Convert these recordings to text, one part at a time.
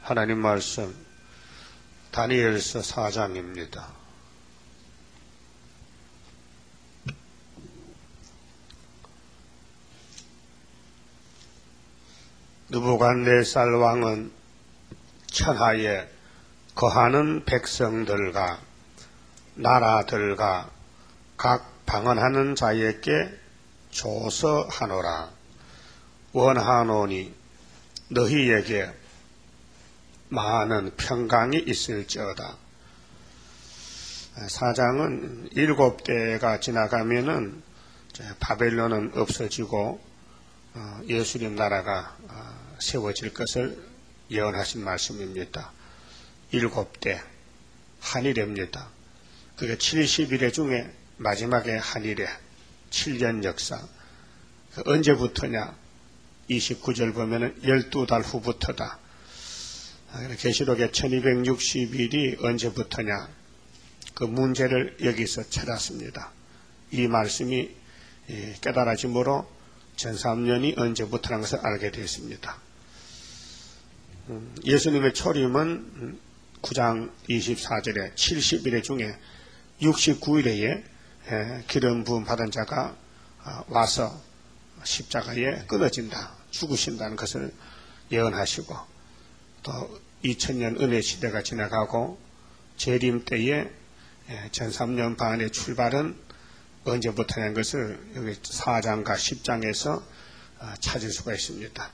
하나님 말씀 다니엘서 4장입니다. 느부갓네살 왕은 천하에 거하는 백성들과 나라들과 각 방언하는 자에게 조서하노라. 원하노니 너희에게 많은 평강이 있을지어다. 사장은 7대가 지나가면은 바벨론은 없어지고 예수님 나라가 세워질 것을 예언하신 말씀입니다. 7대 한일입니다. 그게 70일의 중에 마지막에 한일의 7년 역사. 언제부터냐? 29절 보면은 12달 후부터다. 계시록의 1260일이 언제부터냐? 그 문제를 여기서 찾았습니다. 이 말씀이 깨달아짐으로 전3년이 언제부터라는 것을 알게 되었습니다. 예수님의 초림은 9장 24절에 70일의 중에 69일에 기름 부음 받은 자가 와서 십자가에 끊어진다, 죽으신다는 것을 예언하시고, 또 2000년 은혜 시대가 지나가고 재림 때에 전3년 반의 출발은 언제부터냐는 것을 여기 4장과 10장에서 찾을 수가 있습니다.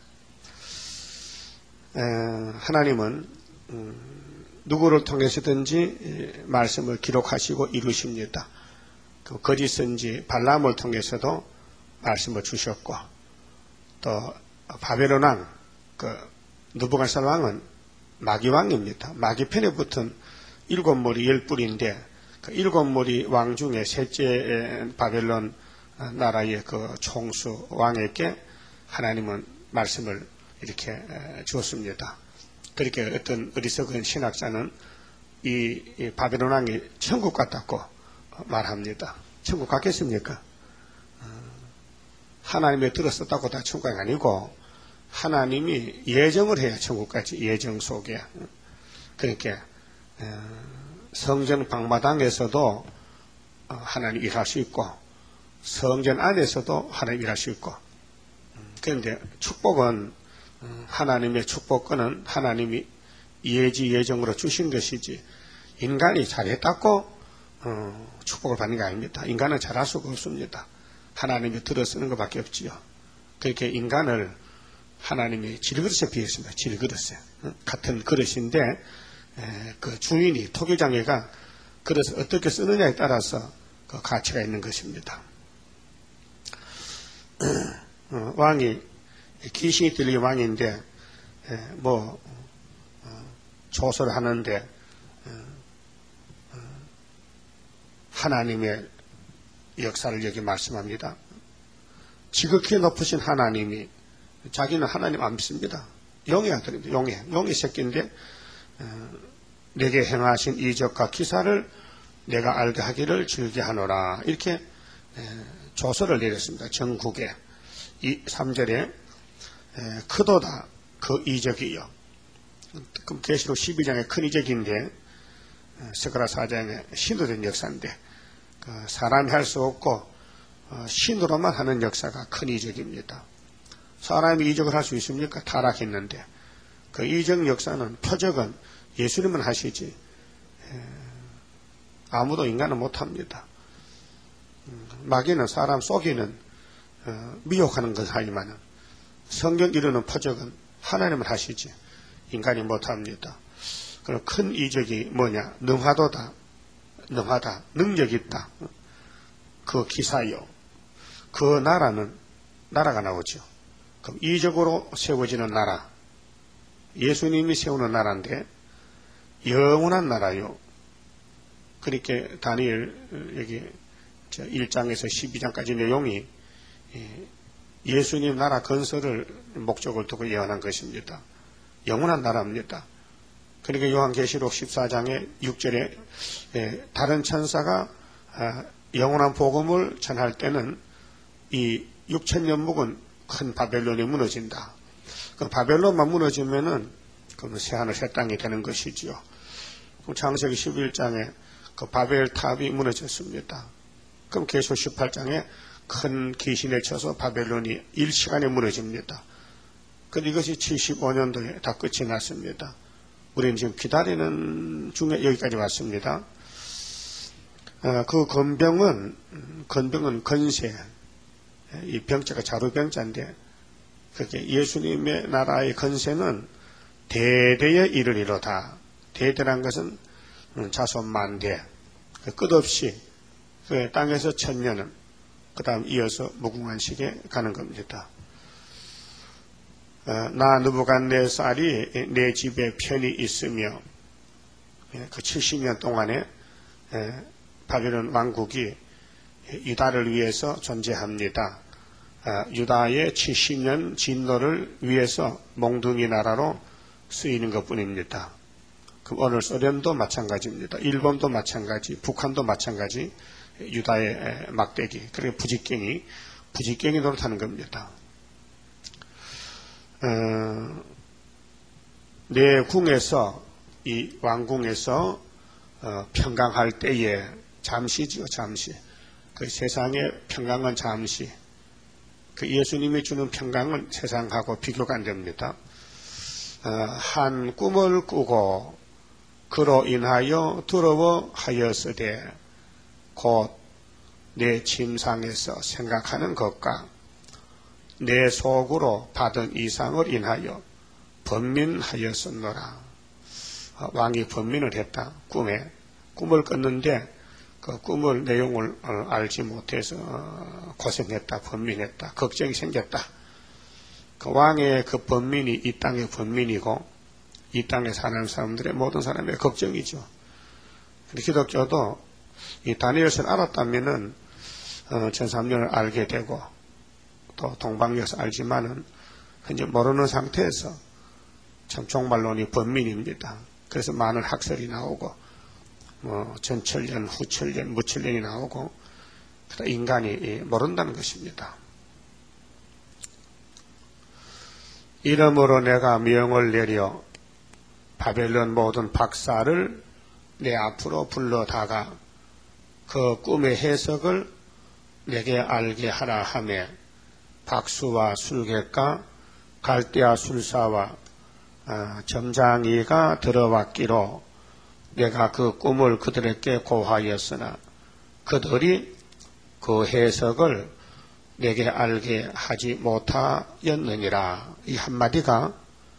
하나님은 누구를 통해서든지 말씀을 기록하시고 이루십니다. 그 거짓 선지 발람을 통해서도 말씀을 주셨고, 또 바벨론 왕 느부갓네살 왕은 마귀왕입니다. 마귀편에 붙은 7머리 10뿔인데 그 7머리 왕 중에 셋째 바벨론 나라의 그 총수 왕에게 하나님은 말씀을 이렇게 주었습니다. 그렇게 어떤 어리석은 신학자는 이 바벨론 왕이 천국 같다고 말합니다. 천국 같겠습니까? 하나님의 들었었다고 다 천국이 아니고 하나님이 예정을 해야 천국까지, 예정 속에. 그러니까 성전 방마당에서도 하나님 일할 수 있고 성전 안에서도 하나님 일할 수 있고, 그런데 축복은 하나님의 축복권은 하나님이 예정으로 주신 것이지 인간이 잘했다고 축복을 받는 게 아닙니다. 인간은 잘할 수가 없습니다. 하나님이 들어 쓰는 것밖에 없지요. 그렇게 인간을 하나님이 질그릇에 비했습니다. 질그릇에. 같은 그릇인데 그 주인이, 토기장애가 그릇을 어떻게 쓰느냐에 따라서 그 가치가 있는 것입니다. 왕이 귀신이 들린 왕인데 조서를 하는데 하나님의 역사를 여기 말씀합니다. 지극히 높으신 하나님이, 자기는 하나님 안 믿습니다. 용의 아들입니다. 용의 새끼인데 내게 행하신 이적과 기사를 내가 알게 하기를 즐겨하노라. 이렇게 조서를 내렸습니다. 전국에. 3절에 크도다 그 이적이요. 그럼 계시록 12장의 큰 이적인데 스가랴 4장에 신으로 된 역사인데 사람이 할 수 없고 신으로만 하는 역사가 큰 이적입니다. 사람이 이적을 할 수 있습니까? 타락했는데. 그 이적 역사는, 표적은 예수님은 하시지 아무도 인간은 못합니다. 마귀는 사람 속이는 미혹하는 것 하지만 성경 이루는 표적은 하나님은 하시지 인간이 못합니다. 그럼 큰 이적이 뭐냐? 능하다, 능력이 있다. 그 기사요. 그 나라가 나오죠. 그럼 이적으로 세워지는 나라, 예수님이 세우는 나라인데 영원한 나라요. 그렇게 다니엘 여기 1장에서 12장까지 내용이 예수님 나라 건설을 목적을 두고 예언한 것입니다. 영원한 나라입니다. 그러니까 요한계시록 14장의 6절에 다른 천사가 영원한 복음을 전할 때는 이 6,000년 묵은 큰 바벨론이 무너진다. 그 바벨론만 무너지면은 그러면 새하늘 새 땅이 되는 것이지요. 그럼 창세기 11장에 그 바벨 탑이 무너졌습니다. 그럼 계시록 18장에 큰 귀신에 쳐서 바벨론이 일시간에 무너집니다. 그런데 이것이 75년도에 다 끝이 났습니다. 우리는 지금 기다리는 중에 여기까지 왔습니다. 그 건병은 건세, 이 병자가 자루병자인데, 그렇게 예수님의 나라의 건세는 대대의 일을 이루다. 대대란 것은 자손 만대, 끝없이 그 땅에서 1000년은 그 다음 이어서 무궁한 시기에 가는 겁니다. 나 느부갓네살이 내 집에 편히 있으며 그 70년 동안에 바벨론 왕국이 유다를 위해서 존재합니다. 유다의 70년 진노를 위해서 몽둥이 나라로 쓰이는 것뿐입니다. 그럼 오늘 소련도 마찬가지입니다. 일본도 마찬가지, 북한도 마찬가지, 유다의 막대기, 그리고 부직갱이 노릇하는 겁니다. 내 궁에서, 이 왕궁에서 평강할 때에 잠시지요, 잠시. 그 세상의 평강은 잠시. 그 예수님이 주는 평강은 세상하고 비교가 안 됩니다. 한 꿈을 꾸고 그로 인하여 두려워하였으되 곧 내 침상에서 생각하는 것과 내 속으로 받은 이상을 인하여 번민하였었노라. 왕이 번민을 했다. 꿈을 꿨는데 그 꿈을 내용을 알지 못해서 고생했다, 번민했다, 걱정이 생겼다. 그 왕의 그 번민이 이 땅의 번민이고 이 땅에 사는 사람들의 모든 사람의 걱정이죠. 기독교도 이 다니엘서를 알았다면은 1003년을 알게 되고 또 동방역사 알지만은 현재 모르는 상태에서 참 종말론이 번민입니다. 그래서 많은 학설이 나오고 전천년, 후천년, 무천년이 나오고 인간이 모른다는 것입니다. 이러므로 내가 명을 내려 바벨론 모든 박사를 내 앞으로 불러다가 그 꿈의 해석을 내게 알게 하라 하며 박수와 술객과 갈대아 술사와 점장이가 들어왔기로 내가 그 꿈을 그들에게 고하였으나 그들이 그 해석을 내게 알게 하지 못하였느니라. 이 한마디가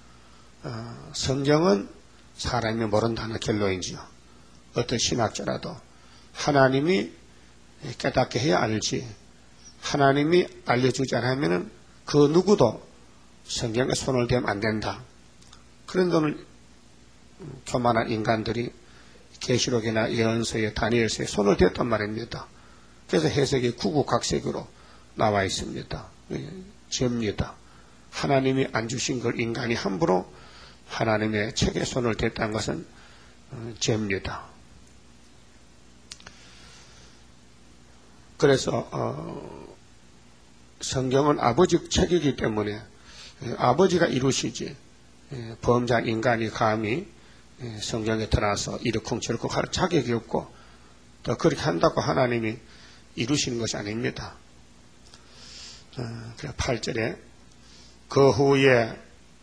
성경은 사람이 모른다는 결론이지요. 어떤 신학자라도 하나님이 깨닫게 해야 알지, 하나님이 알려주지 않으면 그 누구도 성경에 손을 대면 안 된다. 그런데 오늘 교만한 인간들이 계시록이나 예언서에 다니엘서에 손을 댔단 말입니다. 그래서 해석이 구구각색으로 나와 있습니다. 죄입니다. 하나님이 안 주신 걸 인간이 함부로 하나님의 책에 손을 댔다는 것은 죄입니다. 그래서 성경은 아버지 책이기 때문에 아버지가 이루시지 범자 인간이 감히 성경에 들어와서 이러쿵저러쿵 할 자격이 없고 또 그렇게 한다고 하나님이 이루시는 것이 아닙니다. 8절에 그 후에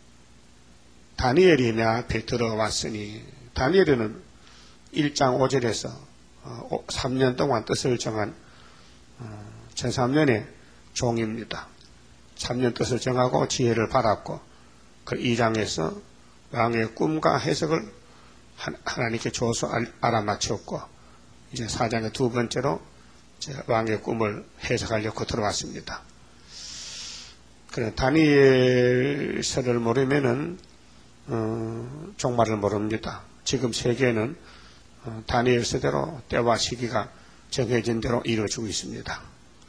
다니엘이 내 앞에 들어왔으니, 다니엘은 1장 5절에서 3년 동안 뜻을 정한 1003년의 종입니다. 3년 뜻을 정하고 지혜를 받았고 그 2장에서 왕의 꿈과 해석을 하나님께 줘서 알아맞혔고 이제 4장의 두 번째로 왕의 꿈을 해석하려고 들어왔습니다. 그래 다니엘서를 모르면은 종말을 모릅니다. 지금 세계는 다니엘서대로 때와 시기가 정해진 대로 이루어지고 있습니다.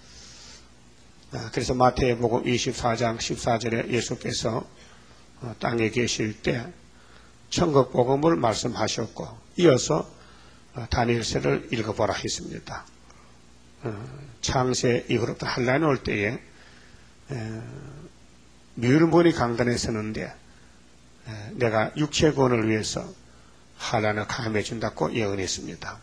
그래서 마태복음 24장 14절에 예수께서 땅에 계실 때 천국복음을 말씀하셨고 이어서 다니엘서를 읽어보라 했습니다. 창세 이후로부터 한란이 올 때에 뮤일문이 강단에 서는데 내가 육체 구원을 위해서 환난을 감해 준다고 예언했습니다.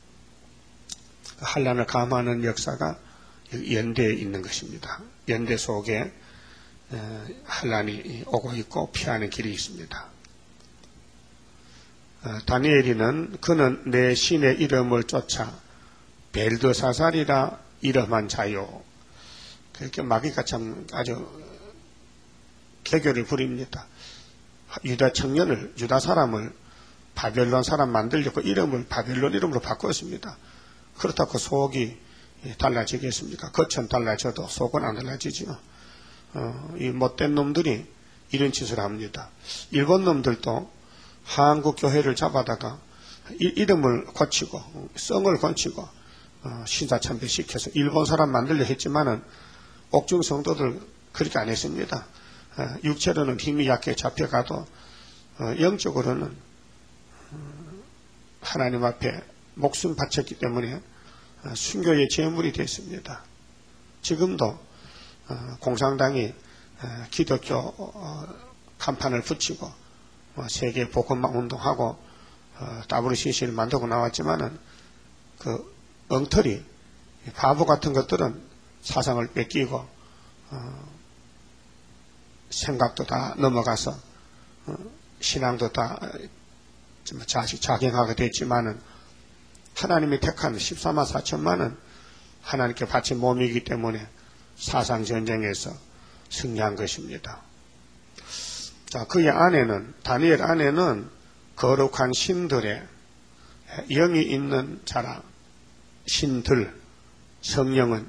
환난을 감하는 역사가 연대에 있는 것입니다. 연대 속에 환난이 오고 있고 피하는 길이 있습니다. 다니엘이는 그는 내 신의 이름을 쫓아 벨드사살이라 이름한 자요. 그렇게 마귀가 참 아주 개교를 부립니다. 유다 청년을, 유다 사람을 바벨론 사람 만들려고 이름을 바벨론 이름으로 바꿨습니다. 그렇다고 속이 달라지겠습니까? 겉은 달라져도 속은 안 달라지죠. 이 못된 놈들이 이런 짓을 합니다. 일본 놈들도 한국 교회를 잡아다가 이름을 고치고 성을 고치고 신사참배시켜서 일본 사람 만들려 했지만은 옥중 성도들 그렇게 안 했습니다. 육체로는 힘이 약해 잡혀가도 영적으로는 하나님 앞에 목숨 바쳤기 때문에 순교의 제물이 됐습니다. 지금도 공산당이 기독교 간판을 붙이고 세계 복음화 운동하고 WCC를 만들고 나왔지만은 그 엉터리 바보 같은 것들은 사상을 뺏기고 생각도 다 넘어가서 신앙도 다 자경하게 됐지만은 하나님이 택한 14만 4천만은 하나님께 바친 몸이기 때문에 사상전쟁에서 승리한 것입니다. 자, 그의 아내는, 다니엘 아내는 거룩한 신들의 영이 있는 자라. 신들, 성령은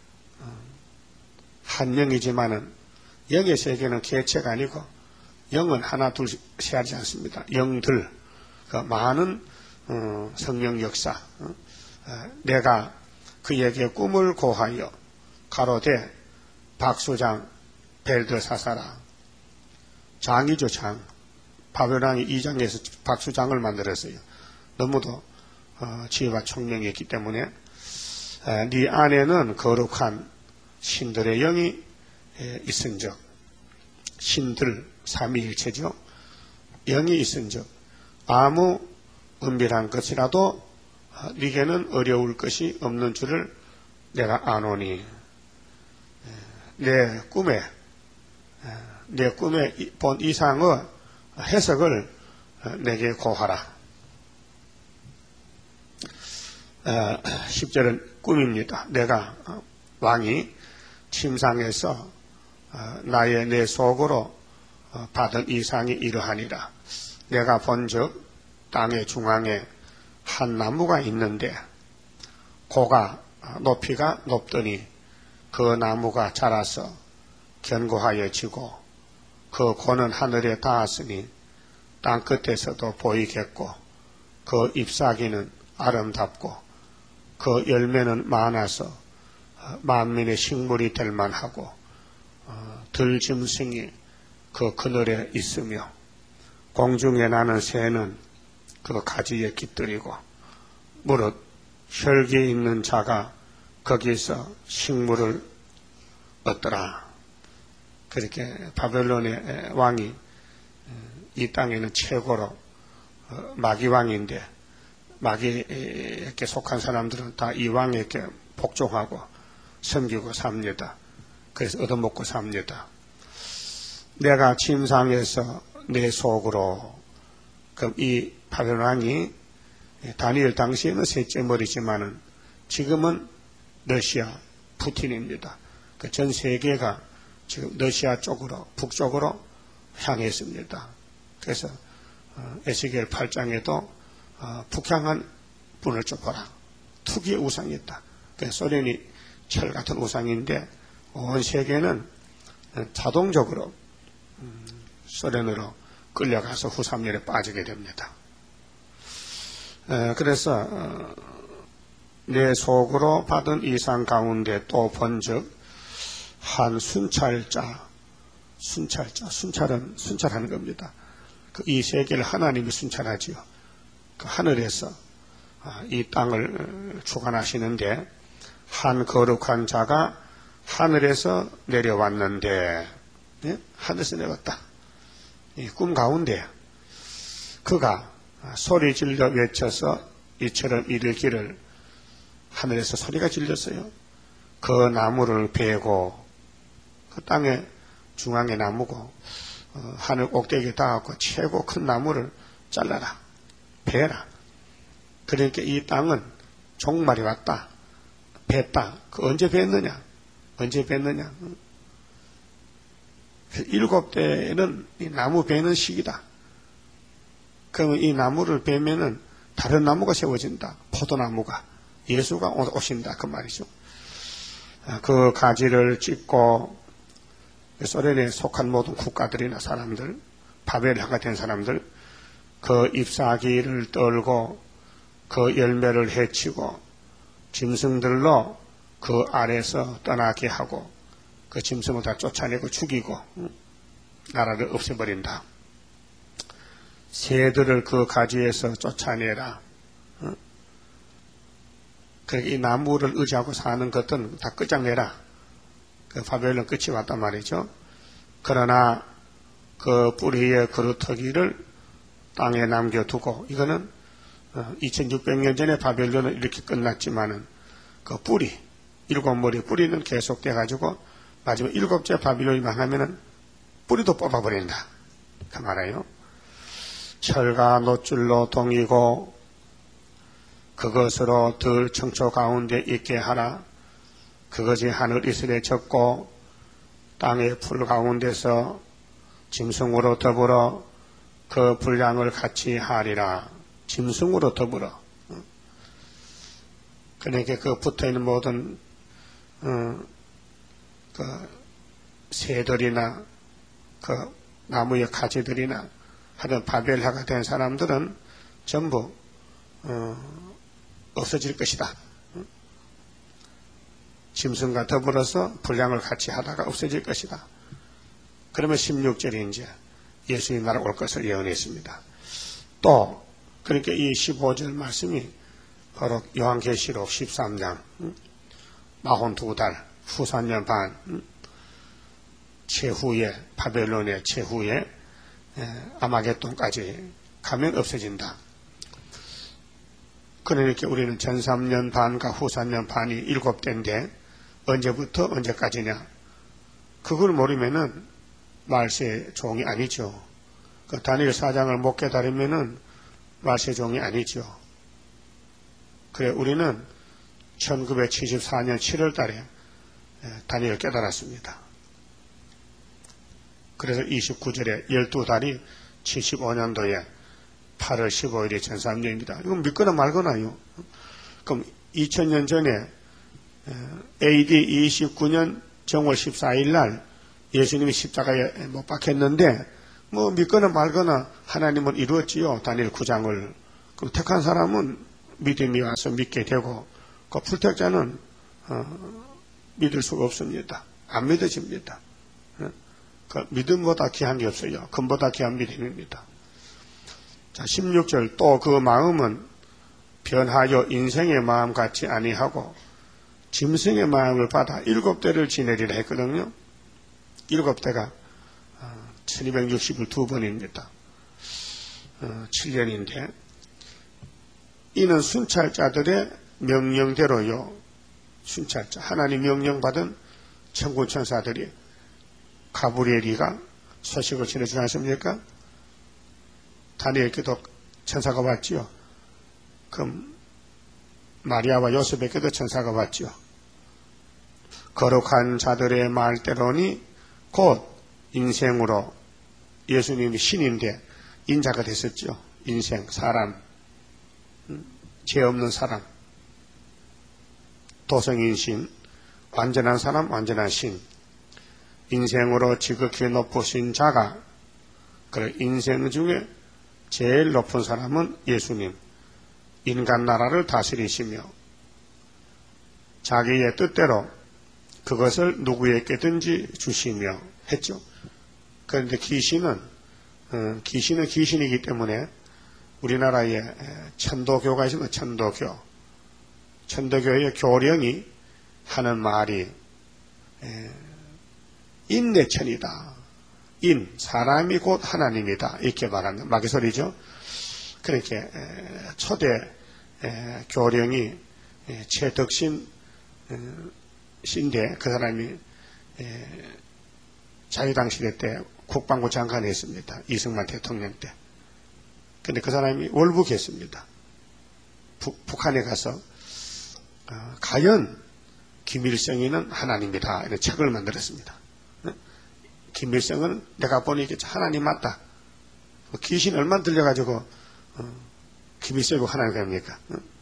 한 영이지만은 영의 세계는 개체가 아니고 영은 하나 둘 셋 하지 않습니다. 영들, 많은 성령 역사. 내가 그에게 꿈을 고하여 가로되 박수장 벨드사사라. 장이죠, 장. 바벨론이 2장에서 박수장을 만들었어요. 너무도 지혜와 총명이 있기 때문에 네 안에는 거룩한 신들의 영이 있은즉, 신들 삼위일체죠. 영이 있은즉 아무 은밀한 것이라도 네게는 어려울 것이 없는 줄을 내가 아노니. 내 꿈에 본 이상의 해석을 내게 고하라. 10절은 꿈입니다. 내가 왕이 침상에서 나의 내 속으로 받은 이상이 이러하니라. 내가 본즉 땅의 중앙에 한 나무가 있는데 고가 높이가 높더니 그 나무가 자라서 견고하여 지고 그 고는 하늘에 닿았으니 땅 끝에서도 보이겠고 그 잎사귀는 아름답고 그 열매는 많아서 만민의 식물이 될 만하고 들짐승이 그 그늘에 있으며 공중에 나는 새는 그 가지에 깃들이고 무릇 혈기 있는 자가 거기서 식물을 얻더라. 그렇게 바벨론의 왕이 이 땅에는 최고로 마귀왕인데 마귀에게 속한 사람들은 다 이 왕에게 복종하고 섬기고 삽니다. 그래서 얻어먹고 삽니다. 내가 침상에서 내 속으로, 그럼 이 바벨론 왕이 다니엘 당시에는 셋째 머리지만은 지금은 러시아 푸틴입니다. 그 전 세계가 지금 러시아 쪽으로 북쪽으로 향했습니다. 그래서 에스겔 8장에도 북향한 분을 쫓아라. 투기의 우상이 있다. 소련이 철 같은 우상인데 온 세계는 자동적으로 소련으로 끌려가서 후삼열에 빠지게 됩니다. 그래서 내 속으로 받은 이상 가운데 또 본즉 한 순찰자, 순찰은 순찰하는 겁니다. 이 세계를 하나님이 순찰하지요. 그 하늘에서 이 땅을 주관하시는데 한 거룩한 자가 하늘에서 내려왔는데, 네? 하늘에서 내려왔다. 이 꿈 가운데 그가 소리 질러 외쳐서 이처럼 이르기를, 하늘에서 소리가 질렸어요. 그 나무를 베고, 그 땅의 중앙의 나무고 하늘 꼭대기에 닿았고 최고 큰 나무를 잘라라, 베라. 그러니까 이 땅은 종말이 왔다, 뱄다. 그 언제 뱄느냐? 언제 뱄느냐? 7대는 이 나무 베는 시기다. 그러면 이 나무를 베면은 다른 나무가 세워진다. 포도나무가. 예수가 오신다. 그 말이죠. 그 가지를 찢고 소련에 속한 모든 국가들이나 사람들, 바벨하가 된 사람들, 그 잎사귀를 떨고 그 열매를 해치고 짐승들로 그 아래서 떠나게 하고 그 짐승을 다 쫓아내고 죽이고 나라를 없애버린다. 새들을 그 가지에서 쫓아내라. 그러니까 이 나무를 의지하고 사는 것들은 다 끝장내라. 그 바벨론 끝이 왔단 말이죠. 그러나 그 뿌리의 그루터기를 땅에 남겨두고, 이거는 2600년 전에 바벨론은 이렇게 끝났지만은 그 뿌리, 7머리 뿌리는 계속돼 가지고 마지막 7째 바벨론이 망하면은 뿌리도 뽑아버린다. 그 말이에요. 철과 놋줄로 동이고 그것으로 들 청초 가운데 있게 하라. 그것이 하늘 이슬에 젖고 땅의 풀 가운데서 짐승으로 더불어 그 분량을 같이 하리라. 짐승으로 더불어. 그러니까 그 붙어있는 모든 그 새들이나 그 나무의 가지들이나 하여튼 바벨하가 된 사람들은 전부 없어질 것이다. 짐승과 더불어서 분량을 같이 하다가 없어질 것이다. 그러면 16절에 이제 예수님 나라 올 것을 예언했습니다. 또 그러니까 이 15절 말씀이 바로 요한계시록 13장 42달 후 3년 반 최후에 바벨론의 최후에 아마겟돈까지 가면 없어진다. 그러니까 우리는 전 3년 반과 후 3년 반이 7대인데 언제부터 언제까지냐? 그걸 모르면은 말세의 종이 아니죠. 그 다니엘 4장을 못 깨달으면은 말세의 종이 아니죠. 그래 우리는 1974년 7월 달에 다니엘을 깨달았습니다. 그래서 29절에 12달이 75년도에 8월 15일이 1300년입니다. 이건 믿거나 말거나요. 그럼 2000년 전에 AD 29년 정월 14일 날 예수님이 십자가에 못 박혔는데 뭐 믿거나 말거나 하나님은 이루었지요. 다니엘 9장을. 그럼 택한 사람은 믿음이 와서 믿게 되고 그 불택자는 믿을 수가 없습니다. 안 믿어집니다. 그 믿음보다 귀한 게 없어요. 금보다 귀한 믿음입니다. 자, 16절 또 그 마음은 변하여 인생의 마음 같이 아니하고 짐승의 마음을 받아 7대를 지내리라 했거든요. 7대가 1260을 2번입니다. 7년인데 이는 순찰자들의 명령대로요. 순찰자 하나님 명령받은 천군천사들이 가브리엘이가 소식을 전해주지 않습니까? 다니엘께도 천사가 왔지요. 그럼 마리아와 요셉에게도 천사가 왔지요. 거룩한 자들의 말대로니 곧 인생으로 예수님이 신인데 인자가 됐었죠. 인생, 사람, 죄 없는 사람, 도성인신, 완전한 사람, 완전한 신. 인생으로 지극히 높으신 자가 그 인생 중에 제일 높은 사람은 예수님. 인간 나라를 다스리시며 자기의 뜻대로 그것을 누구에게든지 주시며 했죠. 그런데 귀신은 귀신이기 때문에 우리나라에 천도교가 있으면 천도교의 교령이 하는 말이 인내천이다. 사람이 곧 하나님이다. 이렇게 말합니다. 마귀소리죠. 그렇게 초대 교령이 최덕신 신대, 그 사람이 자유당 시대 때 국방부 장관을 했습니다. 이승만 대통령 때. 근데 그 사람이 월북했습니다. 북한에 가서 과연 김일성이는 하나님이다, 이런 책을 만들었습니다. 김일성은 내가 보니 하나님 맞다. 귀신 얼마나 들려가지고 김일성이 하나님 됩니까?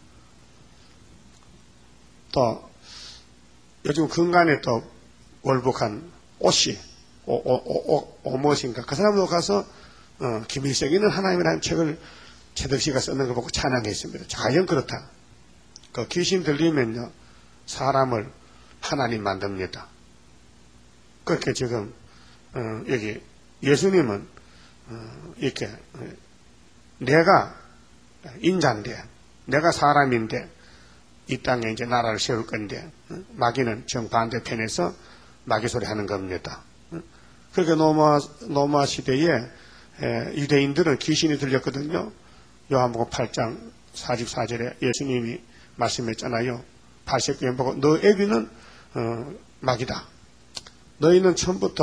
또 요즘 근간에 또 월북한 오씨, 오모신가, 그 사람도 가서 김일성이는 하나님이라는 책을 최덕시가 쓰는 걸 보고 찬양했습니다. 과연 그렇다. 그 귀신 들리면요, 사람을 하나님 만듭니다. 그렇게 지금 여기 예수님은 이렇게 내가 인자인데, 내가 사람인데 이 땅에 이제 나라를 세울 건데 마귀는 정반대편에서 마귀 소리 하는 겁니다. 그렇게 노마 시대에 유대인들은 귀신이 들렸거든요. 요한복음 8장 44절에 예수님이 말씀했잖아요. 발새끼를 보고 너 애비는 마귀다. 너희는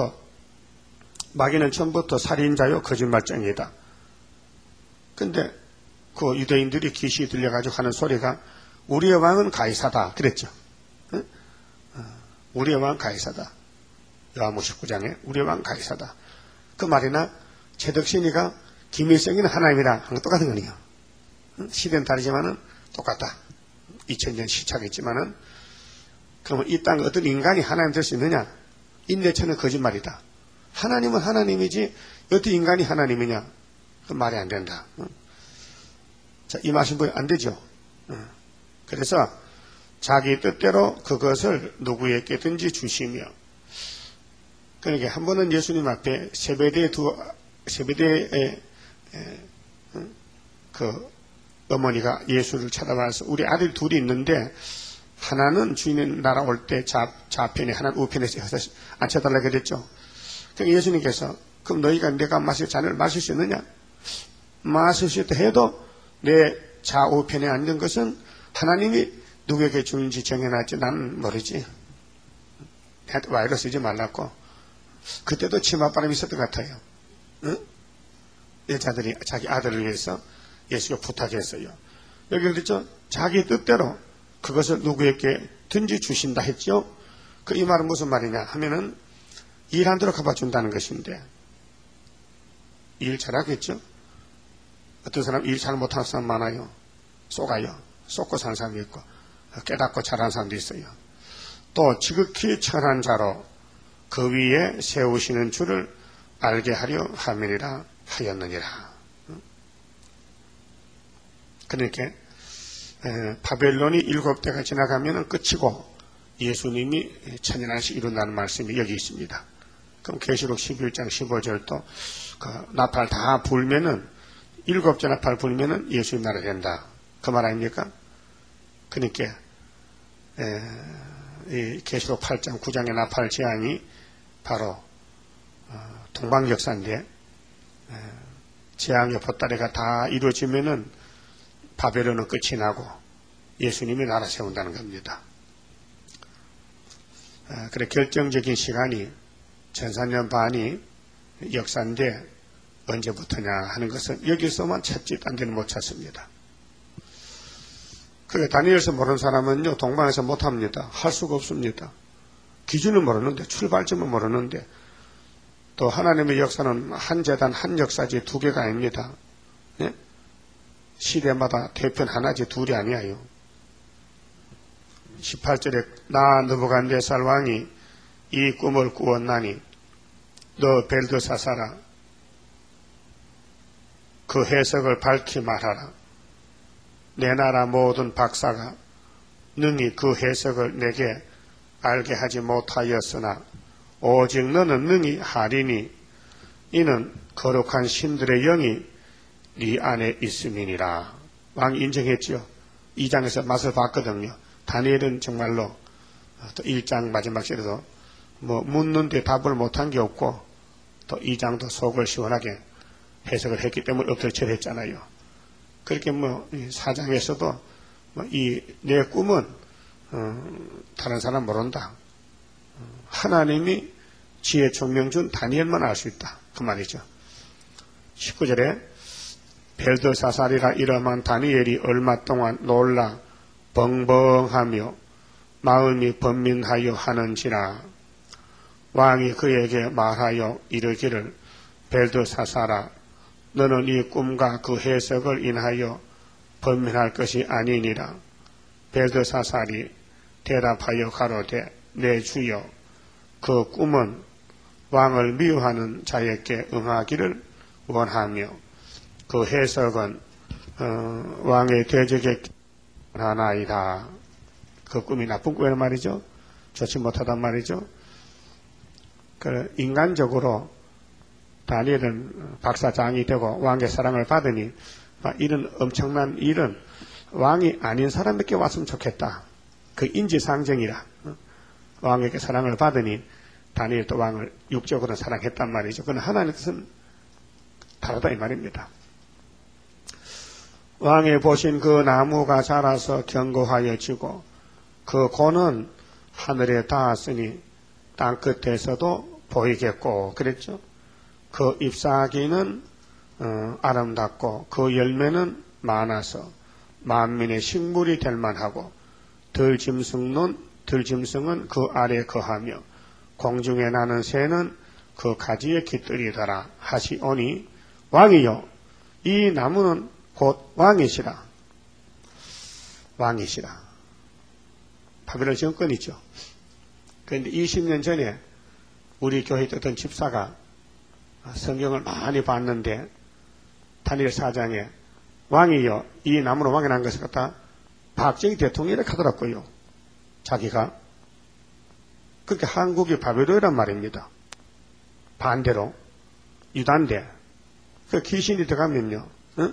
마귀는 처음부터 살인자요 거짓말쟁이다. 근데 그 유대인들이 귀신이 들려가지고 하는 소리가 우리의 왕은 가이사다 그랬죠. 우리의 왕 가이사다. 요한복음 19장에 우리의 왕 가이사다. 그 말이나 최덕신이가 김일성이는 하나님이랑 하는 거 똑같은 거네요. 시대는 다르지만은 똑같다. 2000년 시차겠지만은, 그러면 이 땅에 어떤 인간이 하나님 될 수 있느냐? 인내처는 거짓말이다. 하나님은 하나님이지 어떤 인간이 하나님이냐? 그 말이 안 된다. 자, 이 말씀 보면 안 되죠. 그래서 자기 뜻대로 그것을 누구에게든지 주시며, 그러니까 한 번은 예수님 앞에 세베대의 그 어머니가 예수를 찾아와서 우리 아들 둘이 있는데 하나는 주인의 나라 올 때 좌편에, 하나는 우편에서 앉혀달라고 그랬죠. 그러니까 예수님께서 그럼 너희가 내가 마실 잔을 마실 수 있느냐? 마실 수 있다 해도 내 좌우편에 앉은 것은 하나님이 누구에게 주는지 정해놨지 나는 모르지. 와이로 쓰지 말라고. 그때도 치맛바람이 있었던 것 같아요. 응? 여자들이 자기 아들을 위해서 예수가 부탁했어요. 여기 그랬죠. 자기 뜻대로 그것을 누구에게 든지 주신다 했죠. 이 말은 무슨 말이냐 하면은 일한 대로 갚아준다는 것인데, 일 잘하겠죠. 어떤 사람 일 잘 못하는 사람 많아요. 쏘가요. 쏘고 사는 사람이 있고 깨닫고 잘하는 사람도 있어요. 또 지극히 천한 자로 그 위에 세우시는 줄을 알게 하려 함이니라 하였느니라. 그러니까 바벨론이 7대가 지나가면 끝이고 예수님이 천년한시 이룬다는 말씀이 여기 있습니다. 그럼 계시록 11장 15절도 그 나팔 다 불면은 7째 나팔 불면은 예수님 나라 된다. 그 말 아닙니까? 그러니까 이 계시록 8장 9장의 나팔 재앙이 바로 동방역사인데, 재앙의 보따리가 다 이루어지면은 바벨론은 끝이 나고 예수님이 나라 세운다는 겁니다. 그래 결정적인 시간이 1400년 반이 역사인데 언제부터냐 하는 것은 여기서만 찾지 딴 데는 못 찾습니다. 그게 다니엘서 모르는 사람은요 동방에서 못합니다. 할 수가 없습니다. 기준은 모르는데, 출발점은 모르는데, 또 하나님의 역사는 한 재단 한 역사지 두 개가 아닙니다. 예? 시대마다 대편 하나지 둘이 아니에요. 18절에 나 느부갓네살 왕이 이 꿈을 꾸었나니 너 벨드사사라 그 해석을 밝히 말하라. 내 나라 모든 박사가 능히 그 해석을 내게 알게 하지 못하였으나 오직 너는 능히 하리니 이는 거룩한 신들의 영이 네 안에 있음이니라. 왕이 인정했지요. 2장에서 맛을 봤거든요. 다니엘은 정말로 또 1장 마지막 절에도 뭐 묻는데 답을 못한 게 없고 또 2장도 속을 시원하게 해석을 했기 때문에 엎드려 했잖아요. 그렇게 4장에서도 내 꿈은 다른 사람 모른다. 하나님이 지혜 총명 준 다니엘만 알 수 있다. 그 말이죠. 19절에 벨드사살이라 이름한 다니엘이 얼마 동안 놀라 벙벙하며 마음이 번민하여 하는지라. 왕이 그에게 말하여 이르기를 벨드사살아 너는 이 꿈과 그 해석을 인하여 번민할 것이 아니니라. 벨드사살이 대답하여 가로되 내 주여 그 꿈은 왕을 미워하는 자에게 응하기를 원하며 그 해석은 왕의 대적에 하나이다. 그 꿈이 나쁜 꿈이란 말이죠. 좋지 못하단 말이죠. 인간적으로 다니엘은 박사장이 되고 왕의 사랑을 받으니 이런 엄청난 일은 왕이 아닌 사람에게 왔으면 좋겠다. 그 인지상정이라. 왕에게 사랑을 받으니 다니엘도 왕을 육적으로 사랑했단 말이죠. 그러나 하나님의 뜻은 다르다 이 말입니다. 왕이 보신 그 나무가 자라서 견고하여 지고 그 고는 하늘에 닿았으니 땅끝에서도 보이겠고 그랬죠. 그 잎사귀는 아름답고 그 열매는 많아서 만민의 식물이 될 만하고 들짐승은 그 아래 거하며 공중에 나는 새는 그 가지에 깃들이더라 하시오니 왕이여 이 나무는 곧 왕이시라. 왕이시라. 바벨론 정권이죠. 그런데 20년 전에 우리 교회에 있던 집사가 성경을 많이 봤는데 다니엘 4장에 왕이여 이 나무는 왕이 난 것을 갖다 박정희 대통령이 하더라고요. 자기가. 그렇게 한국이 바벨론이란 말입니다. 반대로 유단대. 그 귀신이 들어가면요.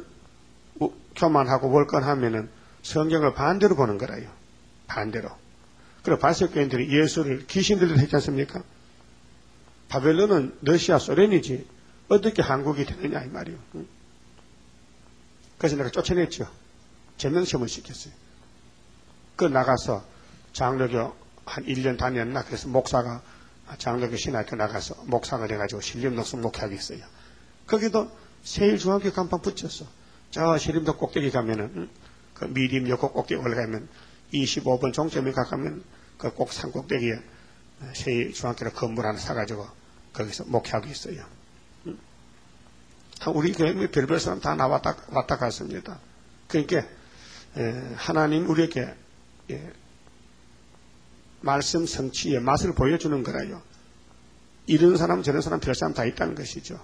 교만하고 월권하면은 성경을 반대로 보는 거라요. 반대로. 그리고 바세교인들이 예수를 귀신들로 했지 않습니까? 바벨론은 러시아 소련이지 어떻게 한국이 되느냐 이 말이요. 그래서 내가 쫓아냈죠. 제명시험을 시켰어요. 그 나가서 장로교 한 1년 다녔나 그래서 목사가 장로교 신학교 나가서 목사가 돼가지고 신림녹슨 목회하고 있어요. 거기도 세일중학교 간판 붙였어. 저 신림도 꼭대기 가면은 그 미림여고 꼭대기 올라가면 25번 종점에 가면 그 꼭 산 꼭대기에 세일중학교로 건물 하나 사가지고 거기서 목회하고 있어요. 우리 교회 별별 사람 다 왔다 갔습니다. 그러니까 하나님 우리에게 말씀 성취의 맛을 보여주는 거라요. 이런 사람 저런 사람 별 사람 다 있다는 것이죠.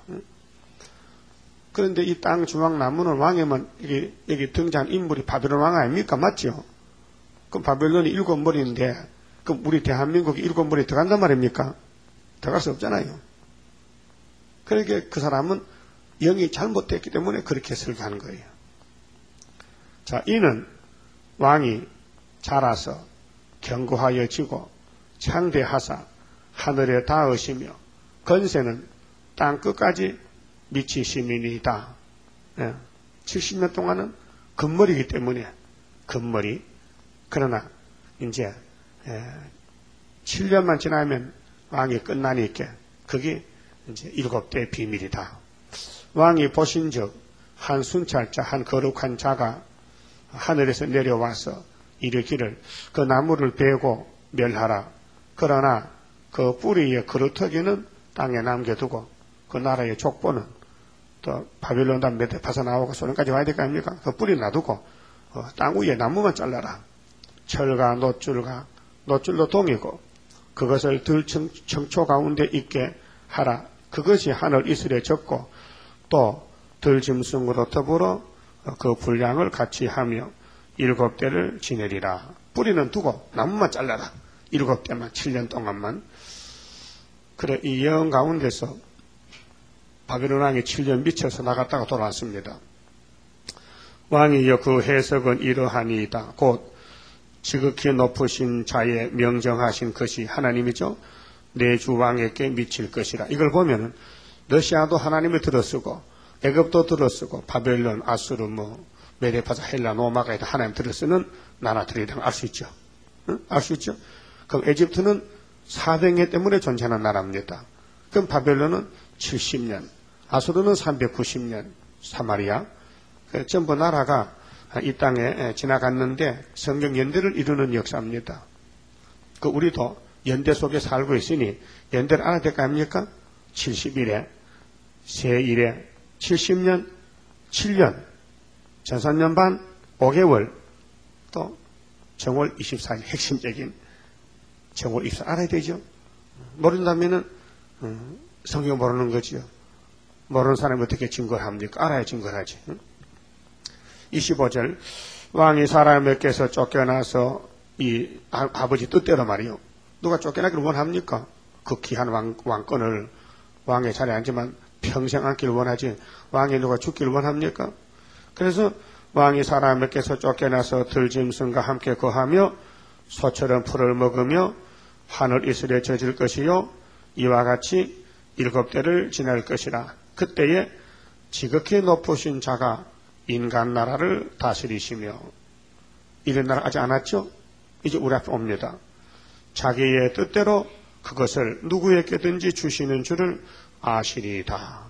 그런데 이 땅 중앙 나무는 왕이면 여기 등장한 인물이 바벨론 왕 아닙니까? 맞죠? 그럼 바벨론이 7머리인데 그럼 우리 대한민국이 7머리 들어간단 말입니까? 들어갈 수 없잖아요. 그러니까 그 사람은 영이 잘못됐기 때문에 그렇게 설교하는 거예요. 자, 이는 왕이 자라서 견고하여 지고 창대하사 하늘에 닿으시며 건세는 땅 끝까지 미치심이니이다. 70년 동안은 금머리이기 때문에 금머리. 그러나 이제 7년만 지나면 왕이 끝나니까 그게 이제 7대의 비밀이다. 왕이 보신즉 한 순찰자 한 거룩한 자가 하늘에서 내려와서 이르기를 그 나무를 베고 멸하라. 그러나 그 뿌리의 그루터기는 땅에 남겨두고 그 나라의 족보는 또 바빌론 담 메데파서 나오고 소련까지 와야 될 거 아닙니까? 그 뿌리 놔두고 땅 위에 나무만 잘라라. 철과 노줄로 동이고 그것을 들 청초 가운데 있게 하라. 그것이 하늘 이슬에 적고 또 들짐승으로 더불어 그 분량을 같이 하며 7대를 지내리라. 뿌리는 두고 나무만 잘라라. 7대만 7년 동안만. 그래 이 예언 가운데서 바벨론 왕이 7년 미쳐서 나갔다가 돌아왔습니다. 왕이여 그 해석은 이러하니이다. 곧 지극히 높으신 자의 명정하신 것이 하나님이죠. 내 주 왕에게 미칠 것이라. 이걸 보면은 러시아도 하나님을 들어쓰고 애굽도 들어쓰고 바벨론, 아수르, 메데파사, 헬라, 로마가 하나님 들어쓰는 나라들이라는 걸 알 수 있죠. 응? 알 수 있죠. 그럼 에집트는 400년 때문에 존재하는 나라입니다. 그럼 바벨론은 70년, 아수르는 390년, 사마리아. 전부 나라가 이 땅에 지나갔는데 성경 연대를 이루는 역사입니다. 우리도 연대 속에 살고 있으니 연대를 알아야 될 거 아닙니까? 70일에, 세1에 70년, 7년, 전산년 반, 5개월, 또 정월 24일 핵심적인 정월 24일 알아야 되죠. 모른다면은 성경 모르는 거지요. 모르는 사람이 어떻게 증거를 합니까? 알아야 증거를 하지. 25절 왕이 사람에게서 쫓겨나서 이 아버지 뜻대로 말이요. 누가 쫓겨나기를 원합니까? 그 귀한 왕권을 왕의 자리에 앉지만 평생 앉기를 원하지 왕이 누가 죽기를 원합니까? 그래서 왕이 사람에게서 쫓겨나서 들짐승과 함께 거하며 소처럼 풀을 먹으며 하늘 이슬에 젖을 것이요 이와 같이 7대를 지날 것이라. 그때에 지극히 높으신 자가 인간 나라를 다스리시며 이런 나라 아직 안 왔죠? 이제 우리 앞에 옵니다. 자기의 뜻대로 그것을 누구에게든지 주시는 줄을 아시리다.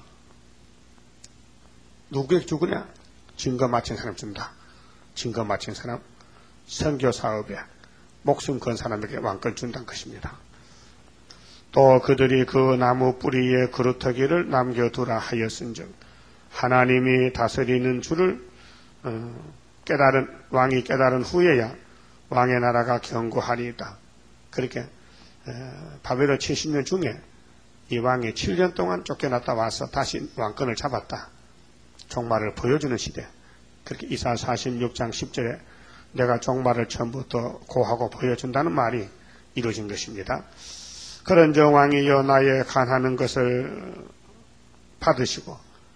누구에게 주느냐? 증거 맞힌 사람 준다. 증거 맞힌 사람, 선교 사업에 목숨 건 사람에게 왕권 준다는 것입니다. 또 그들이 그 나무 뿌리에 그루터기를 남겨두라 하였은즉 하나님이 다스리는 줄을 왕이 깨달은 후에야 왕의 나라가 견고하리이다. 그렇게 바벨론 70년 중에 이 왕이 7년 동안 쫓겨났다 와서 다시 왕권을 잡았다. 종말을 보여주는 시대. 그렇게 이사 46장 10절에 내가 종말을 처음부터 고하고 보여준다는 말이 이루어진 것입니다. 그런즉 왕이여 나의 간하는 것을 받으시고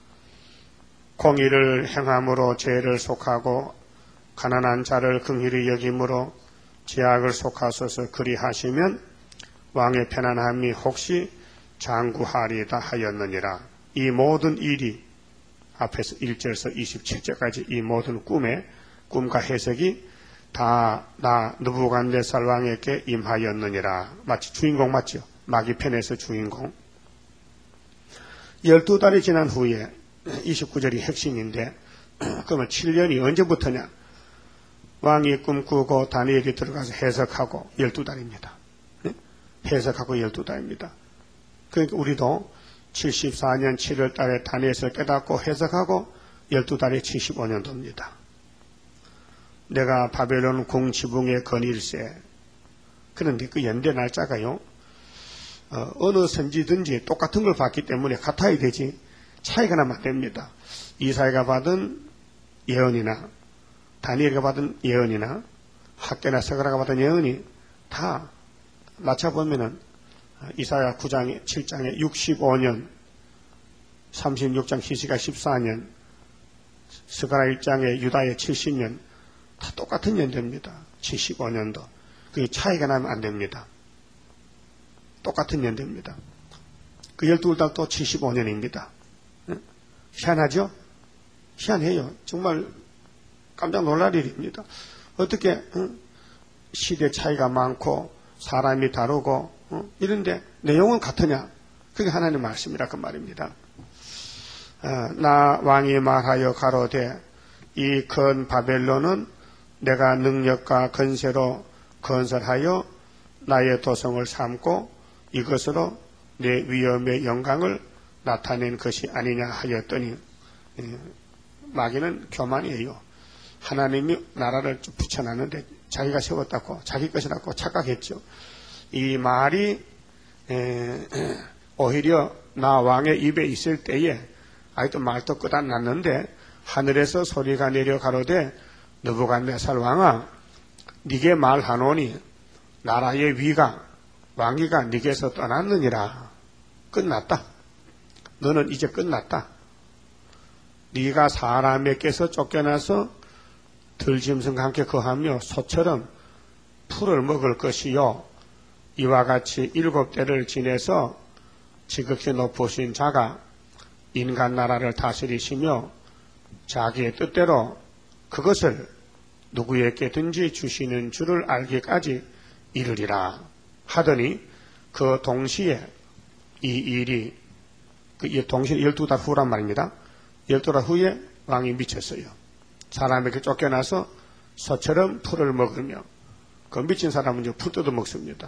공의를 행함으로 죄를 속하고 가난한 자를 긍휼히 여김으로 죄악을 속하소서 그리하시면 왕의 편안함이 혹시 장구하리다 하였느니라. 이 모든 일이 앞에서 1절에서 27절까지 이 모든 꿈과 해석이 다 나 느부갓네살 왕에게 임하였느니라. 마치 주인공 맞죠? 마귀편에서 주인공. 12달이 지난 후에 29절이 핵심인데 그러면 7년이 언제부터냐? 왕이 꿈꾸고 다니엘이 들어가서 해석하고 12달입니다. 해석하고 12달입니다. 그러니까 우리도 74년 7월 달에 다니엘을 깨닫고 해석하고 12달에 75년도입니다. 내가 바벨론 궁 지붕에 거닐세. 그런데 그 연대 날짜가요. 어느 선지든지 똑같은 걸 봤기 때문에 같아야 되지 차이가 나면 안 됩니다. 이사야가 받은 예언이나 다니엘가 받은 예언이나 학개나 서가라가 받은 예언이 다 맞춰보면은 이사야 9장에 7장에 65년 36장 히스기야 14년 스가랴 1장에 유다의 70년 다 똑같은 연대입니다. 75년도. 그게 차이가 나면 안 됩니다. 똑같은 연대입니다. 그 12달도 75년입니다. 희한하죠? 희한해요. 정말 깜짝 놀랄 일입니다. 어떻게 시대 차이가 많고 사람이 다르고 이런데 내용은 같으냐? 그게 하나님 말씀이라 그 말입니다. 나 왕이 말하여 가로되 이 큰 바벨론은 내가 능력과 건세로 건설하여 나의 도성을 삼고 이것으로 내 위엄의 영광을 나타낸 것이 아니냐 하였더니 마귀는 교만이에요. 하나님이 나라를 붙여놨는데 자기가 세웠다고 자기 것이라고 착각했죠. 이 말이 오히려 나 왕의 입에 있을 때에 아직도 말도 끝 안 났는데 하늘에서 소리가 내려 가로되 느부갓네살 왕아 네게 말하노니 나라의 위가 왕위가 네게서 떠났느니라. 끝났다. 너는 이제 끝났다. 네가 사람에게서 쫓겨나서 들짐승과 함께 거하며 소처럼 풀을 먹을 것이요 이와 같이 7대를 지내서 지극히 높으신 자가 인간 나라를 다스리시며 자기의 뜻대로 그것을 누구에게든지 주시는 줄을 알기까지 이르리라 하더니 그 동시에 이 일이 동시에 12달 후란 말입니다. 12달 후에 왕이 미쳤어요. 사람에게 쫓겨나서 소처럼 풀을 먹으며 그 미친 사람은 이제 풀 뜯어 먹습니다.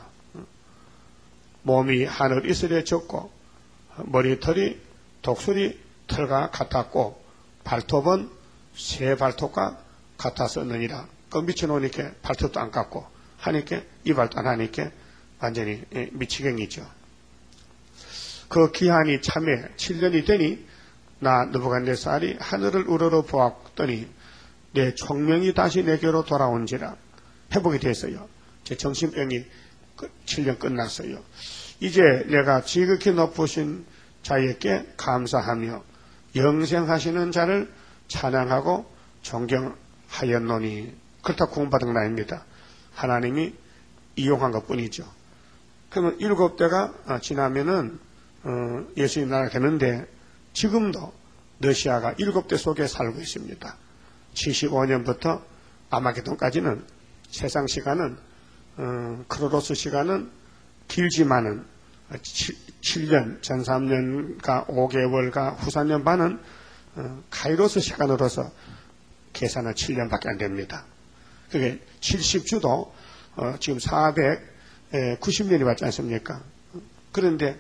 몸이 하늘 이슬에 젖고 머리털이 독수리 털과 같았고 발톱은 새 발톱과 같았었느니라. 그 미쳐놓으니까 발톱도 안 깎고 하니까 이발도 안 하니까 완전히 미치경이죠. 그 기한이 참에 7년이 되니 나 느부갓네살이 하늘을 우러러 보았더니 내 총명이 다시 내게로 돌아온지라. 회복이 됐어요. 제 정신병이 7년 끝났어요. 이제 내가 지극히 높으신 자에게 감사하며 영생하시는 자를 찬양하고 존경하였노니. 그렇다고 구원받은 날입니다. 하나님이 이용한 것 뿐이죠. 그러면 7대가 지나면은 예수님 나라가 되는데 지금도 러시아가 7대 속에 살고 있습니다. 75년부터 아마게돈까지는 세상 시간은 크로노스 시간은 길지만은 7년, 전 3년과 5개월과 후 3년 반은 카이로스 시간으로서 계산은 7년밖에 안 됩니다. 그게 70주도 지금 490년이 왔지 않습니까? 그런데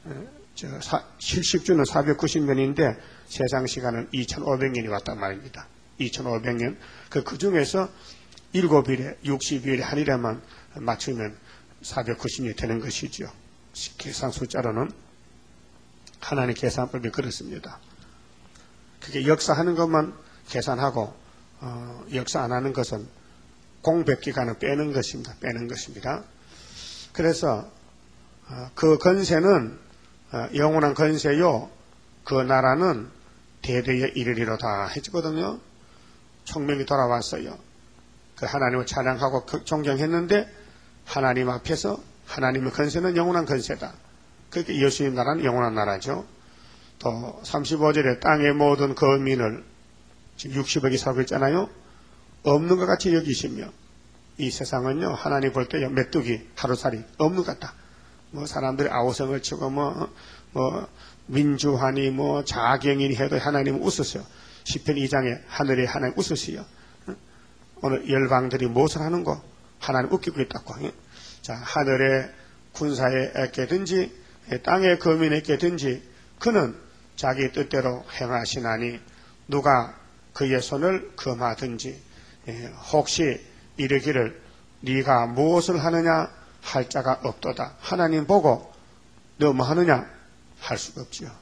70주는 490년인데 세상 시간은 2500년이 왔단 말입니다. 2500년. 그 중에서 7일에 60일에 한 일에만 맞추면 490년이 되는 것이죠. 계산 숫자로는 하나님의 계산법이 그렇습니다. 그게 역사하는 것만 계산하고 역사 안 하는 것은 공백기간을 빼는 것입니다. 빼는 것입니다. 그래서 그 건세는 영원한 건세요. 그 나라는 대대에 이르리로다 했거든요. 총명이 돌아왔어요. 그 하나님을 찬양하고 존경했는데 하나님 앞에서 하나님의 건세는 영원한 건세다. 그렇게 예수님 나라는 영원한 나라죠. 또 35절에 땅의 모든 거민을 지금 60억이 살고 있잖아요. 없는 것 같이 여기시며 이 세상은요 하나님 볼 때 메뚜기 하루살이 없는 것 같다. 뭐 사람들이 아우성을 치고 뭐 민주하니 뭐 자경이니 해도 하나님은 웃으세요. 시편 2장에 하늘에 하나님 웃으시요. 오늘 열방들이 무엇을 하는고 하나님 웃기고 있다고. 자, 하늘의 군사에게든지 땅의 거민에게든지 그는 자기 뜻대로 행하시나니 누가 그의 손을 금하든지 혹시 이르기를 네가 무엇을 하느냐 할 자가 없도다. 하나님 보고 너 뭐 하느냐 할 수가 없지요.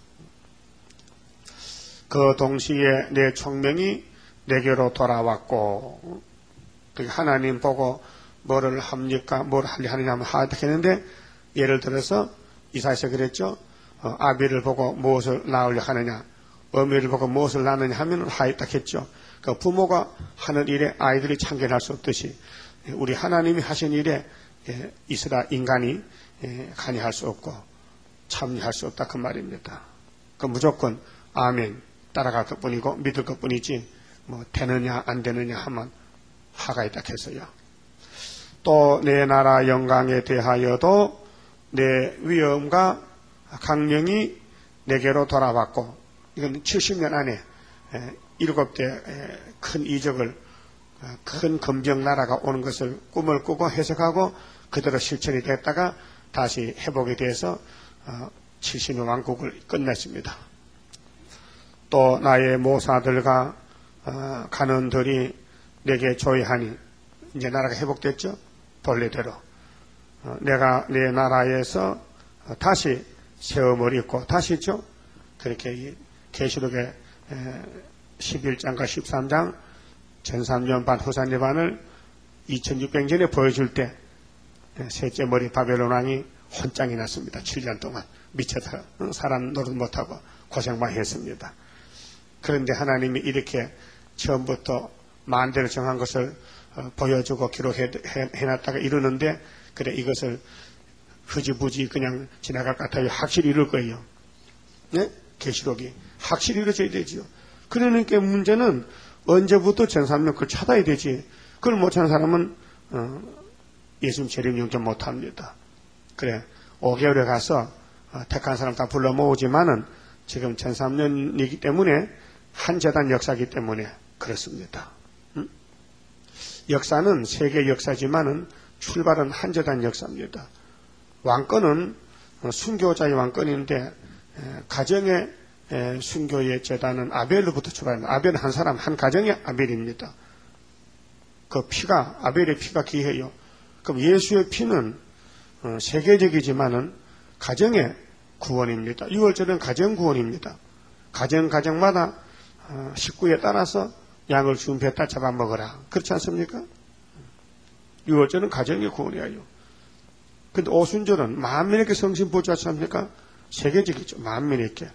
그 동시에 내 총명이 내게로 돌아왔고 하나님 보고 뭐를 합니까? 뭘 하느냐 하면 하겠는데 예를 들어서 이사야서 그랬죠. 아비를 보고 무엇을 낳으려 하느냐 어미를 보고 무엇을 낳느냐 하면 하였다 했죠. 그 부모가 하는 일에 아이들이 참견할 수 없듯이 우리 하나님이 하신 일에 인간이 관여할 수 없고 참여할 수 없다 그 말입니다. 그 무조건 아멘 따라갈 것뿐이고 믿을 것뿐이지 뭐 되느냐 안 되느냐 하면 하가 있다 했어요. 또 내 나라 영광에 대하여도 내 위엄과 강령이 내게로 돌아왔고 이건 70년 안에 7대 큰 이적을 큰 검정 나라가 오는 것을 꿈을 꾸고 해석하고 그대로 실천이 됐다가 다시 회복이 돼서 70년 왕국을 끝냈습니다. 또 나의 모사들과 간원들이 내게 조회하니 이제 나라가 회복됐죠. 본래대로 내가 내 나라에서 다시 새 옷을 입고 다시 있죠. 그렇게 계시록의 11장과 13장 전3년 반 후 3년 반을 2600년에 보여줄 때 셋째 머리 바벨론 왕이 혼장이 났습니다. 7년 동안 미쳐서 사람 노릇 못하고 고생 많이 했습니다. 그런데 하나님이 이렇게 처음부터 만대를 정한 것을 보여주고 기록해놨다가 이루는데 그래 이것을 흐지부지 그냥 지나갈 것 같아요. 확실히 이룰 거예요. 네? 계시록이 확실히 이루어져야 되지요. 그러니까 문제는 언제부터 전3년 그걸 찾아야 되지. 그걸 못 찾는 사람은 예수님 재림 영접 못합니다. 그래 5개월에 가서 택한 사람 다 불러 모으지만은 지금 전3년이기 때문에 한 재단 역사이기 때문에 그렇습니다. 역사는 세계 역사지만은 출발은 한 재단 역사입니다. 왕권은 순교자의 왕권인데 가정의 순교의 재단은 아벨로부터 출발합니다. 아벨은 한 사람 한 가정의 아벨입니다. 그 피가 아벨의 피가 귀해요. 그럼 예수의 피는 세계적이지만은 가정의 구원입니다. 6월절은 가정 구원입니다. 가정마다 식구에 따라서 양을 준비했다 잡아먹어라. 그렇지 않습니까? 6월절은 가정의 구원이에요. 근데 오순절은 만민에게 성신 보좌하지 않습니까? 세계적이죠. 만민에게.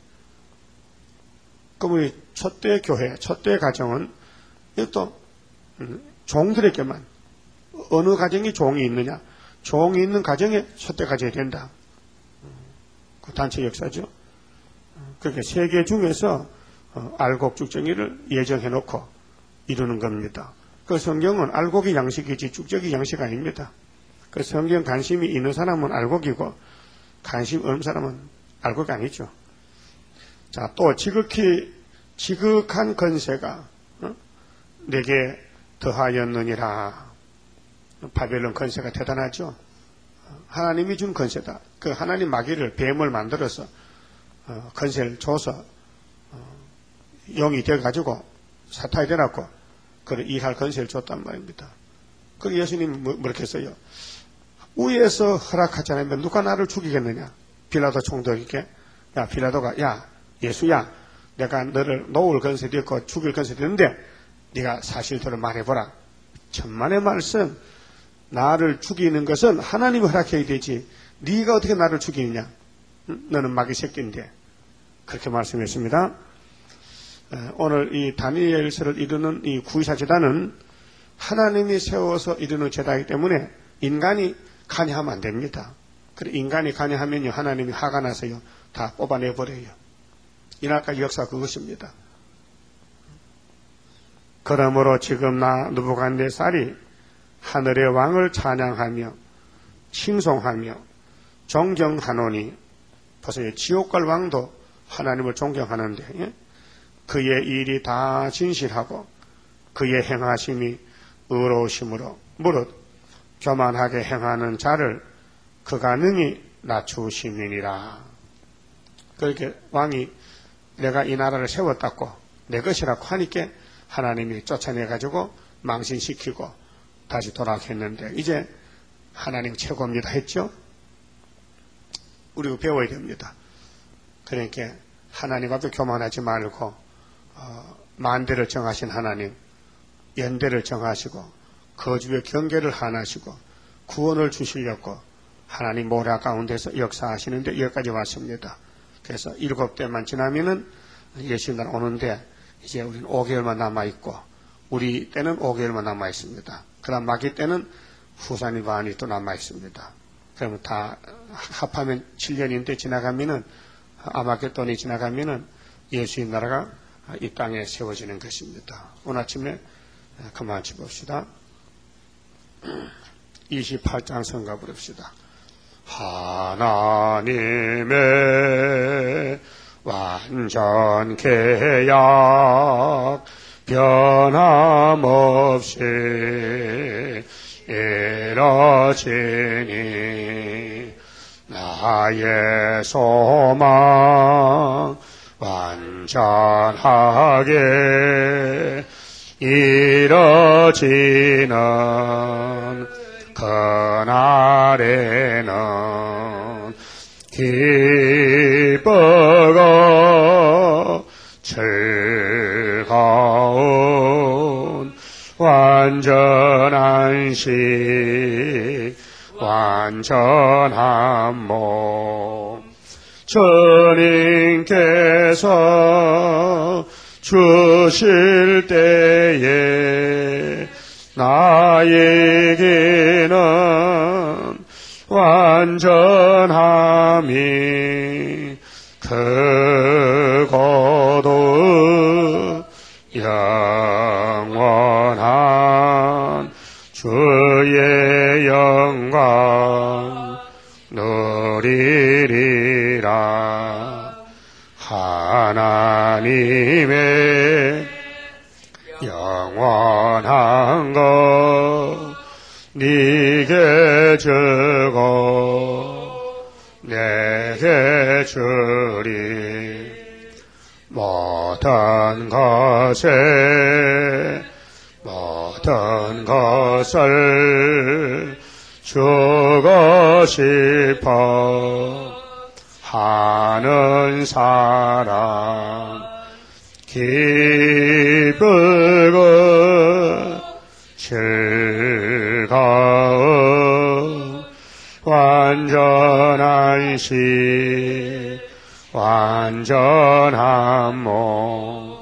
그럼 우리 첫대 교회, 첫대 가정은 이것도 종들에게만 어느 가정이 종이 있느냐? 종이 있는 가정에 첫대 가져야 된다. 그 단체 역사죠. 그렇게 세계 중에서 알곡죽정이를 예정해 놓고 이루는 겁니다. 그 성경은 알곡이 양식이지 쭉적이 양식 아닙니다. 그 성경 관심이 있는 사람은 알곡이고 관심 없는 사람은 알곡이 아니죠. 자, 또 지극한 건세가 내게 더하였느니라. 바벨론 건세가 대단하죠. 하나님이 준 건세다. 그 하나님 마귀를 뱀을 만들어서 건세를 줘서 영이 되어가지고 사탄이 되어갖고 그를 일할 건세를 줬단 말입니다. 그 예수님이 뭐렇게 했어요? 위에서 허락하지 않으면 누가 나를 죽이겠느냐? 빌라도 총독에게 야 빌라도가 야 예수야 내가 너를 놓을 건세도 있고 죽일 건세도 있는데 네가 사실대로 말해보라. 천만의 말씀. 나를 죽이는 것은 하나님이 허락해야 되지 네가 어떻게 나를 죽이느냐? 너는 마귀 새끼인데. 그렇게 말씀했습니다. 오늘 이 다니엘서를 이루는 이 구의사 제단은 하나님이 세워서 이루는 제단이기 때문에 인간이 간여하면 안 됩니다. 그래 인간이 간여하면요 하나님이 화가 나서요 다 뽑아내버려요. 이날까지 역사 그것입니다. 그러므로 지금 나 느부갓네살이 하늘의 왕을 찬양하며 칭송하며 존경하노니 보세요. 지옥 갈 왕도 하나님을 존경하는데 예? 그의 일이 다 진실하고 그의 행하심이 의로우심으로 무릇 교만하게 행하는 자를 그가 능히 낮추심이니라. 그렇게 왕이 내가 이 나라를 세웠다고 내 것이라고 하니까 하나님이 쫓아내가지고 망신시키고 다시 돌아왔는데 이제 하나님 최고입니다 했죠. 우리가 배워야 됩니다. 그러니까 하나님 앞에 교만하지 말고 만대를 정하신 하나님 연대를 정하시고 거주의 경계를 하나시고 구원을 주시려고 하나님 모라 가운데서 역사하시는데 여기까지 왔습니다. 그래서 7대만 지나면은 예수님 날 오는데 이제 우리는 5개월만 남아있고 우리 때는 5개월만 남아있습니다. 그다음 마귀 때는 후사님 반이 또 남아있습니다. 그러면 다 합하면 7년인데 지나가면은 아마겟돈이 지나가면은 예수의 나라가 이 땅에 세워지는 것입니다. 오늘 아침에 그만 짚읍시다. 28장 성가 부릅시다. 하나님의 완전 계약 변함없이 이뤄지니 나의 소망 완전하게 이뤄지는 그날에는 기쁘고 즐거운 완전한 식 완전한 몸 주님께서 주실 때에 나에게는 완전함이 크고 영원한 것 네게 주고 내게 주리 모든 것을 주고 싶어 하는 사람 기쁘고 즐거움 완전한 시 완전한 몸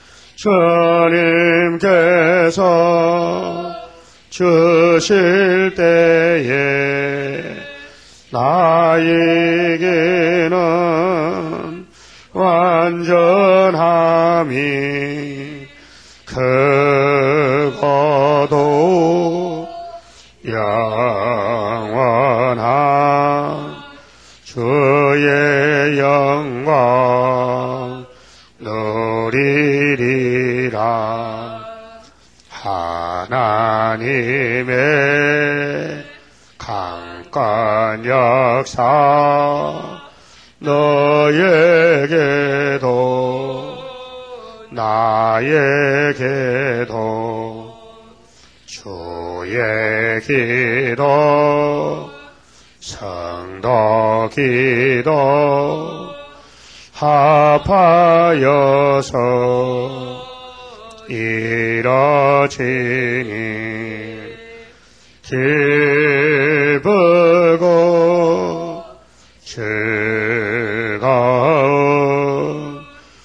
주님께서 주실 때에 나에게는 완전함이 크고도 영원한 주의 영광 누리리라. 하나님의 강권 역사 너에게도 나에게도 주의 기도 성도 기도 합하여서 이뤄지니 기쁘고 즐거운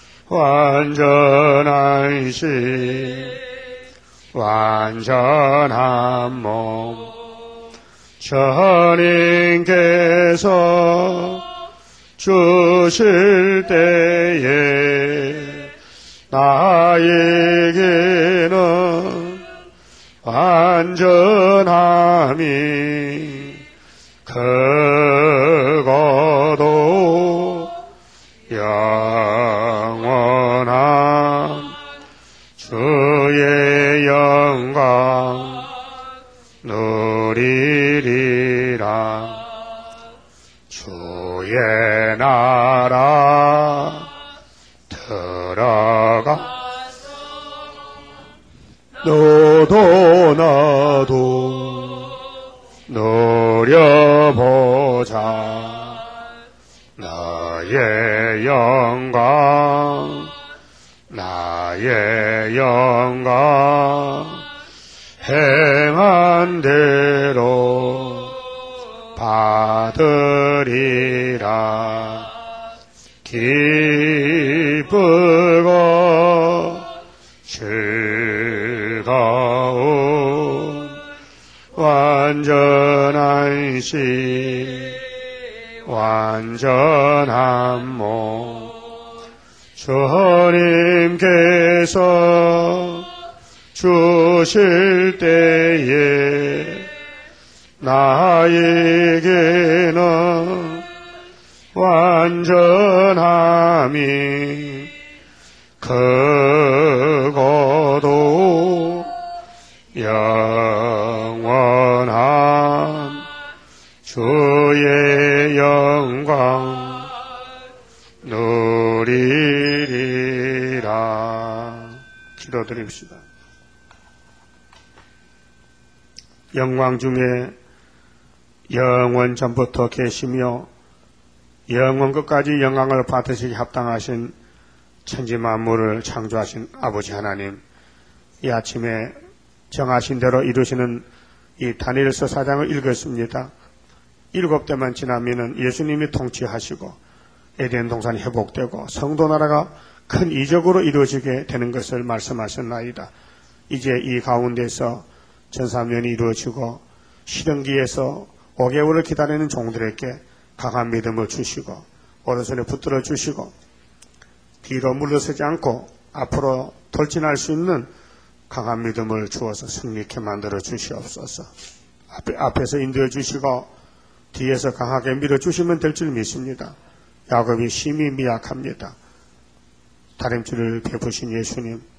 완전한 시 완전한 몸 주님께서 주실 때에 나에게는 완전함이 크고도 영원한 주의 영광 누리리라. 주의 나라 들어가 너도 나도 누려보자. 나의 영광 나의 영광 행한 대로 받으리라. 기쁘고 즐거운 완전한 시 완전한 몸 주님께서 주실 때에 나에게는 완전함이 크고도 영원한 주의 영광 누리리라. 기도드립시다. 영광 중에 영원 전부터 계시며 영원 끝까지 영광을 받으시기 합당하신 천지 만물을 창조하신 아버지 하나님, 이 아침에 정하신 대로 이루시는 이 다니엘서 4장을 읽었습니다. 7대만 지나면은 예수님이 통치하시고 에덴 동산이 회복되고 성도 나라가 큰 이적으로 이루어지게 되는 것을 말씀하셨나이다. 이제 이 가운데서 전사면이 이루어지고 시련기에서 5개월을 기다리는 종들에게 강한 믿음을 주시고 오른손에 붙들어 주시고 뒤로 물러서지 않고 앞으로 돌진할 수 있는 강한 믿음을 주어서 승리케 만들어 주시옵소서. 앞에서 인도해 주시고 뒤에서 강하게 밀어주시면 될 줄 믿습니다. 야곱이 심히 미약합니다. 다림줄을 베푸신 예수님,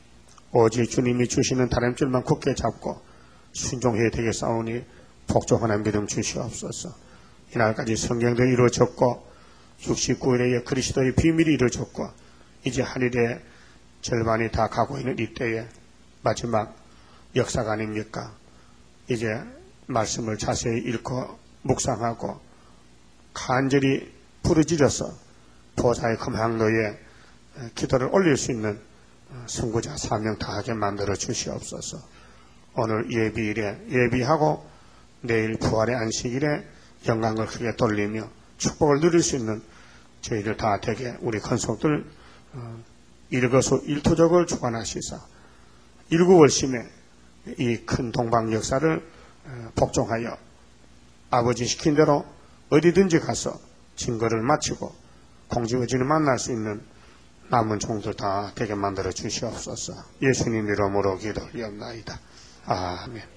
오직 주님이 주시는 다림줄만 굳게 잡고 순종해야 되겠사오니 복종하는 믿음 주시옵소서. 이날까지 성경도 이루어졌고 69일에 그리스도의 비밀이 이루어졌고 이제 한 일의 절반이 다 가고 있는 이때에 마지막 역사가 아닙니까? 이제 말씀을 자세히 읽고 묵상하고 간절히 부르짖어서 보좌의 금향로에 기도를 올릴 수 있는 선구자 사명 다하게 만들어 주시옵소서. 오늘 예비일에 예비하고 내일 부활의 안식일에 영광을 크게 돌리며 축복을 누릴 수 있는 저희들 다 되게 우리 큰속들 일거수 일투족을 주관하시사 일구월심에 이 큰 동방 역사를 복종하여 아버지 시킨 대로 어디든지 가서 증거를 마치고 공지의진을 만날 수 있는 남은 종들 다 되게 만들어 주시옵소서. 예수님 이름으로 기도 올리옵나이다. 아멘.